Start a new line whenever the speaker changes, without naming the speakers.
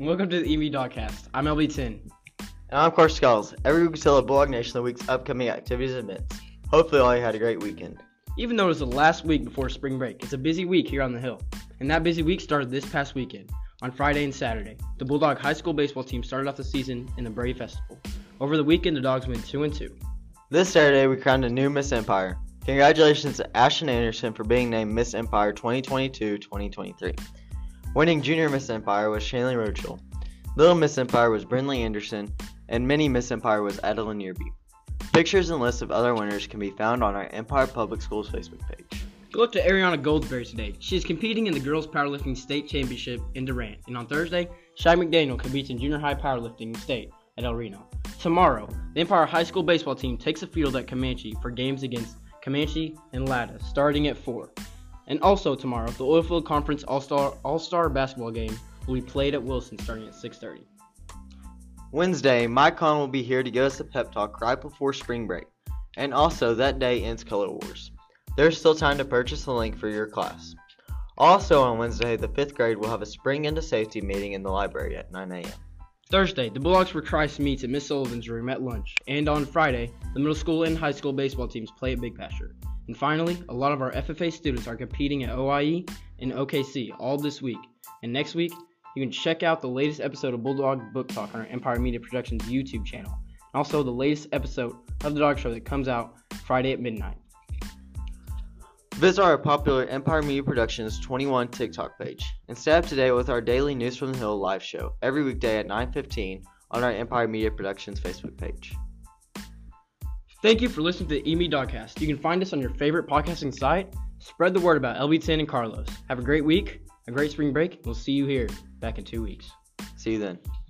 Welcome to the EV Dogcast. I'm LB10.
And I'm Carson Skulls. Every week we tell the Bulldog Nation the week's upcoming activities and events. Hopefully all you had a great weekend.
Even though it's the last week before spring break, it's a busy week here on the Hill. And that busy week started this past weekend. On Friday and Saturday, the Bulldog High School baseball team started off the season in the Brave Festival. Over the weekend, the Dogs went 2-2.
This Saturday we crowned a new Miss Empire. Congratulations to Ashton Anderson for being named Miss Empire 2022-2023. Winning Junior Miss Empire was Shanley Rochel. Little Miss Empire was Brinley Anderson, and Mini Miss Empire was Adeline Yearby. Pictures and lists of other winners can be found on our Empire Public Schools Facebook page.
Good luck to Ariana Goldsberry today. She is competing in the Girls Powerlifting State Championship in Durant. And on Thursday, Shy McDaniel competes in Junior High Powerlifting State at El Reno. Tomorrow, the Empire High School baseball team takes a field at Comanche for games against Comanche and Latta, starting at 4. And also tomorrow, the Oilfield Conference All-Star basketball game will be played at Wilson starting at 6:30.
Wednesday, Mike Conn will be here to give us a pep talk right before spring break. And also, that day ends Color Wars. There's still time to purchase the link for your class. Also on Wednesday, the 5th grade will have a spring into safety meeting in the library at 9 a.m.
Thursday, the Bulldogs for Christ meets at Miss Sullivan's room at lunch. And on Friday, the middle school and high school baseball teams play at Big Pasture. And finally, a lot of our FFA students are competing at OIE and OKC all this week. And next week, you can check out the latest episode of Bulldog Book Talk on our Empire Media Productions YouTube channel. And also the latest episode of The Dog Show that comes out Friday at midnight.
Visit our popular Empire Media Productions 21 TikTok page and stay up to date with our daily News from the Hill live show every weekday at 9:15 on our Empire Media Productions Facebook page.
Thank you for listening to the EME Dogcast. You can find us on your favorite podcasting site. Spread the word about LB10 and Carlos. Have a great week, a great spring break, and we'll see you here back in 2 weeks.
See you then.